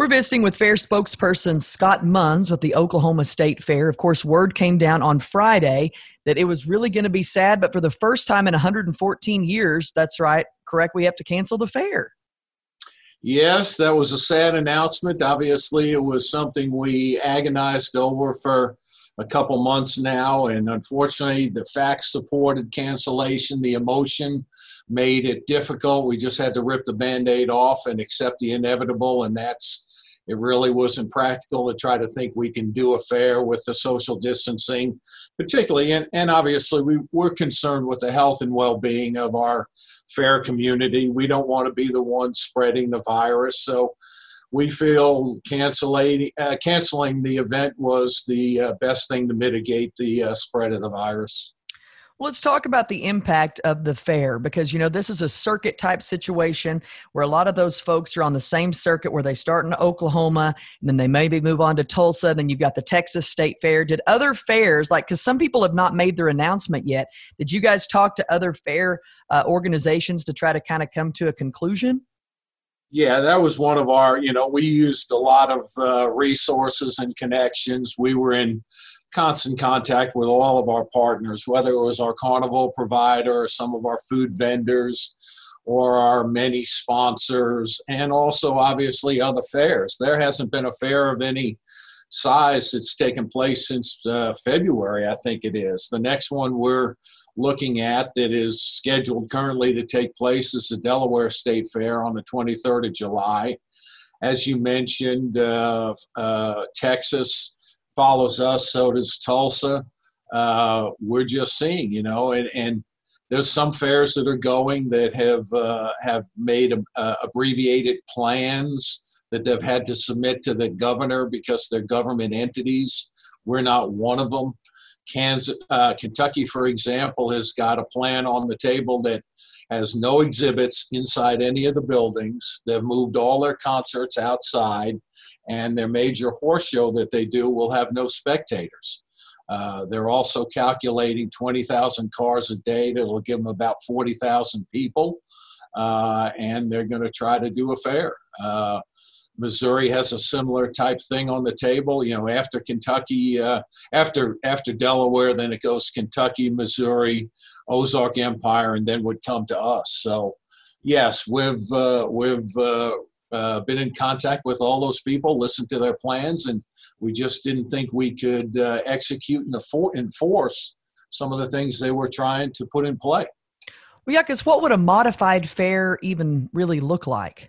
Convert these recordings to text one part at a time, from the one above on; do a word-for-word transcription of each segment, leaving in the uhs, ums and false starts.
We're visiting with Fair spokesperson Scott Munns with the Oklahoma State Fair. Of course, word came down on Friday that it was really going to be sad, but for the first time in one hundred fourteen years, that's right, correct, we have to cancel the fair. Yes, that was a sad announcement. Obviously, it was something we agonized over for a couple months now, and unfortunately, the facts supported cancellation. The emotion made it difficult. We just had to rip the Band-Aid off and accept the inevitable, and that's it really wasn't practical to try to think we can do a fair with the social distancing, particularly, and, and obviously we, we're concerned with the health and well-being of our fair community. We don't want to be the ones spreading the virus, so we feel canceling, uh, canceling the event was the uh, best thing to mitigate the uh, spread of the virus. Well, let's talk about the impact of the fair because, you know, this is a circuit type situation where a lot of those folks are on the same circuit where they start in Oklahoma and then they maybe move on to Tulsa. Then you've got the Texas State Fair. Did other fairs, like, because some people have not made their announcement yet, did you guys talk to other fair uh, organizations to try to kind of come to a conclusion? Yeah, that was one of our, you know, we used a lot of uh, resources and connections. We were in constant contact with all of our partners, whether it was our carnival provider, some of our food vendors, or our many sponsors, and also obviously other fairs. There hasn't been a fair of any size that's taken place since uh, February, I think it is. The next one we're looking at that is scheduled currently to take place is the Delaware State Fair on the twenty-third of July. As you mentioned, uh, uh, Texas follows us, so does Tulsa. Uh, we're just seeing, you know, and, and there's some fairs that are going that have uh, have made uh, abbreviated plans that they've had to submit to the governor because they're government entities. We're not one of them. Kansas, uh, Kentucky, for example, has got a plan on the table that has no exhibits inside any of the buildings. They've moved all their concerts outside, and their major horse show that they do will have no spectators. Uh, they're also calculating twenty thousand cars a day. That'll give them about forty thousand people, uh, and they're going to try to do a fair. Uh, Missouri has a similar type thing on the table. You know, after Kentucky, uh, after after Delaware, then it goes Kentucky, Missouri, Ozark Empire, and then would come to us. So, yes, we've uh, we've uh, uh, been in contact with all those people, listened to their plans, and we just didn't think we could uh, execute and enforce some of the things they were trying to put in play. Well, yeah, because what would a modified fair even really look like?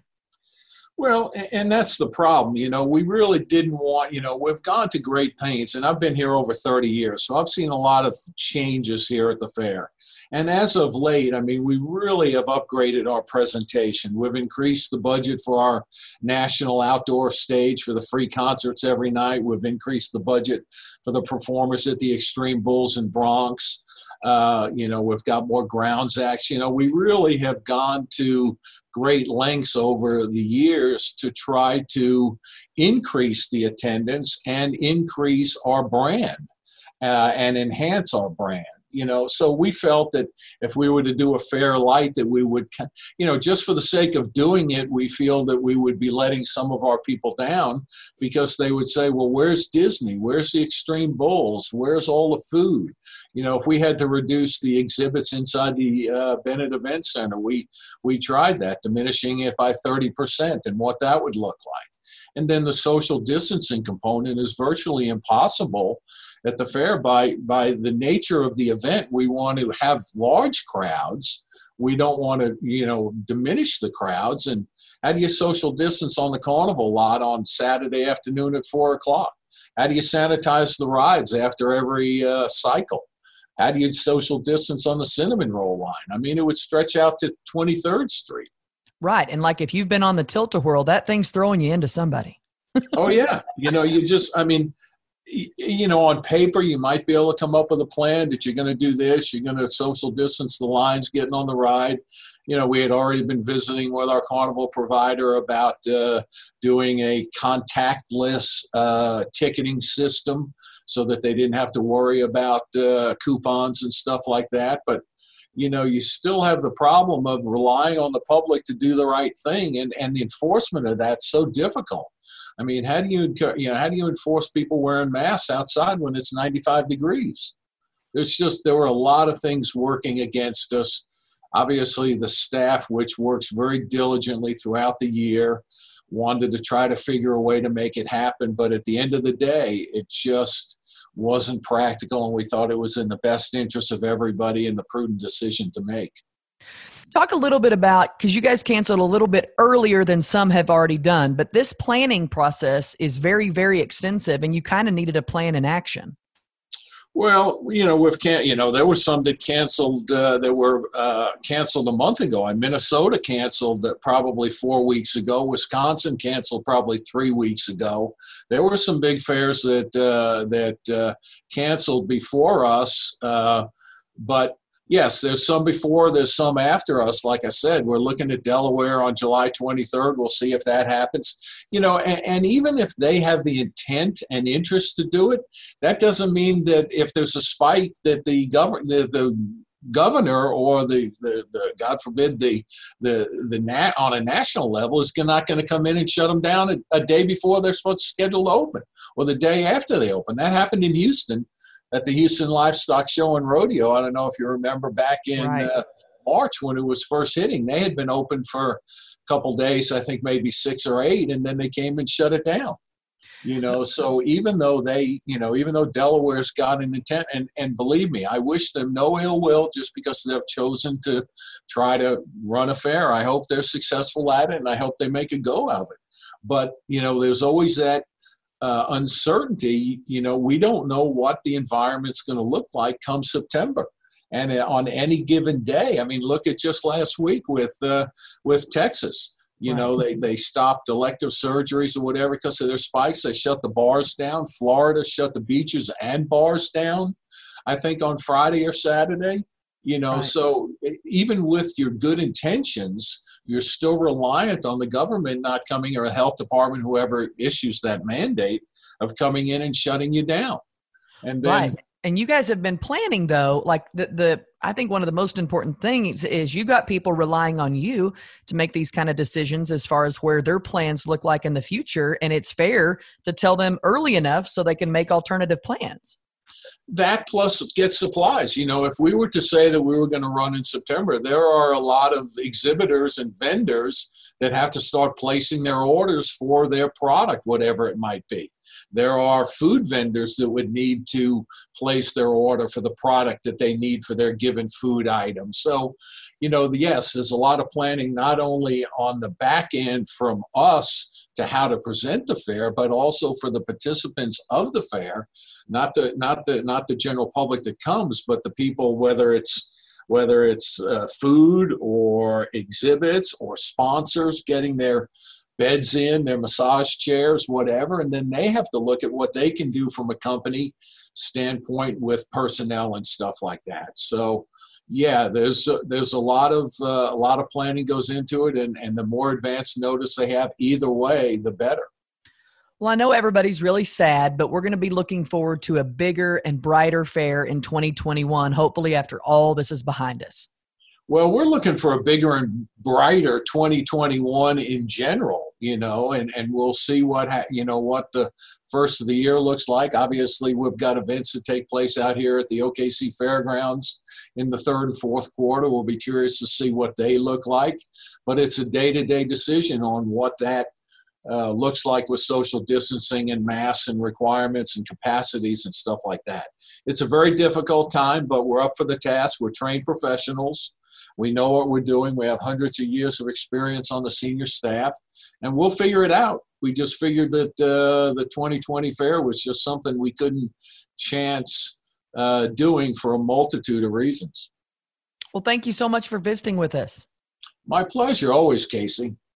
Well, and that's the problem. You know, we really didn't want, you know, we've gone to great pains, and I've been here over thirty years, so I've seen a lot of changes here at the fair. And as of late, I mean, we really have upgraded our presentation. We've increased the budget for our national outdoor stage for the free concerts every night. We've increased the budget for the performers at the Extreme Bulls in Bronx. Uh, you know, we've got more grounds acts. You know, we really have gone to great lengths over the years to try to increase the attendance and increase our brand uh, and enhance our brand. You know, so we felt that if we were to do a fair light, that we would, you know, just for the sake of doing it, we feel that we would be letting some of our people down because they would say, well, where's Disney? Where's the Extreme Bulls? Where's all the food? You know, if we had to reduce the exhibits inside the uh, Bennett Event Center, we we tried that, diminishing it by thirty percent and what that would look like. And then the social distancing component is virtually impossible at the fair by, by the nature of the event. We want to have large crowds. We don't want to, you know, diminish the crowds. And how do you social distance on the carnival lot on Saturday afternoon at four o'clock? How do you sanitize the rides after every uh, cycle? How do you social distance on the Cinnamon Roll line? I mean, it would stretch out to twenty-third Street. Right. And like if you've been on the Tilt-A-Whirl, that thing's throwing you into somebody. Oh, yeah. You know, you just, I mean, you know, on paper, you might be able to come up with a plan that you're going to do this. You're going to social distance the lines getting on the ride. You know, we had already been visiting with our carnival provider about uh, doing a contactless uh, ticketing system so that they didn't have to worry about uh, coupons and stuff like that. But you know, you still have the problem of relying on the public to do the right thing, and, and the enforcement of that's so difficult. I mean, how do you, you know, how do you enforce people wearing masks outside when it's ninety-five degrees? There's just, there were a lot of things working against us. Obviously, the staff, which works very diligently throughout the year, wanted to try to figure a way to make it happen. But at the end of the day, it just wasn't practical, and we thought it was in the best interest of everybody and the prudent decision to make. Talk a little bit about, because you guys canceled a little bit earlier than some have already done, but this planning process is very, very extensive, and you kind of needed a plan in action. Well, you know, we've can you know there were some that canceled uh, that were uh, canceled a month ago. And Minnesota canceled uh, probably four weeks ago. Wisconsin canceled probably three weeks ago. There were some big fairs that uh, that uh, canceled before us, uh, but yes, there's some before, there's some after us. Like I said, we're looking at Delaware on July twenty-third. We'll see if that happens. You know, and, and even if they have the intent and interest to do it, that doesn't mean that if there's a spike that the government, the, the governor or the, the, the God forbid, the the the nat on a national level is not going to come in and shut them down a, a day before they're supposed to schedule to open, or the day after they open. That happened in Houston at the Houston Livestock Show and Rodeo. I don't know if you remember back in Right. uh, March when it was first hitting. They had been open for a couple days, I think maybe six or eight, and then they came and shut it down. You know, so even though they, you know, even though Delaware's got an intent, and, and believe me, I wish them no ill will just because they've chosen to try to run a fair. I hope they're successful at it, and I hope they make a go of it. But, you know, there's always that Uh, uncertainty. You know, we don't know what the environment's going to look like come September, and uh, on any given day. I mean, look at just last week with uh, with Texas. You Right. know, they they stopped elective surgeries or whatever because of their spikes. They shut the bars down. Florida shut the beaches and bars down, I think on Friday or Saturday. You know, Right. so even with your good intentions, you're still reliant on the government not coming, or a health department, whoever issues that mandate, of coming in and shutting you down. And then, Right. And you guys have been planning, though, like the, the, I think one of the most important things is you got people relying on you to make these kind of decisions as far as where their plans look like in the future. And it's fair to tell them early enough so they can make alternative plans. that plus get supplies. You know, if we were to say that we were going to run in September, there are a lot of exhibitors and vendors that have to start placing their orders for their product, whatever it might be. There are food vendors that would need to place their order for the product that they need for their given food item. So, you know, yes, there's a lot of planning, not only on the back end from us to how to present the fair, but also for the participants of the fair, not the not the not the general public that comes, but the people, whether it's whether it's uh, food or exhibits or sponsors getting their beds in, their massage chairs, whatever, and then they have to look at what they can do from a company standpoint with personnel and stuff like that. So, yeah, there's uh, there's a lot of uh, a lot of planning goes into it, and, and the more advanced notice they have, either way, the better. Well, I know everybody's really sad, but we're going to be looking forward to a bigger and brighter fair in twenty twenty-one, hopefully after all this is behind us. Well, we're looking for a bigger and brighter twenty twenty-one in general, you know, and, and we'll see what, ha- you know, what the first of the year looks like. Obviously, we've got events that take place out here at the O K C Fairgrounds in the third and fourth quarter. We'll be curious to see what they look like, but it's a day-to-day decision on what that uh, looks like with social distancing and masks and requirements and capacities and stuff like that. It's a very difficult time, but we're up for the task. We're trained professionals. We know what we're doing. We have hundreds of years of experience on the senior staff, and we'll figure it out. We just figured that uh, the twenty twenty fair was just something we couldn't chance uh, doing for a multitude of reasons. Well, thank you so much for visiting with us. My pleasure, always, Casey.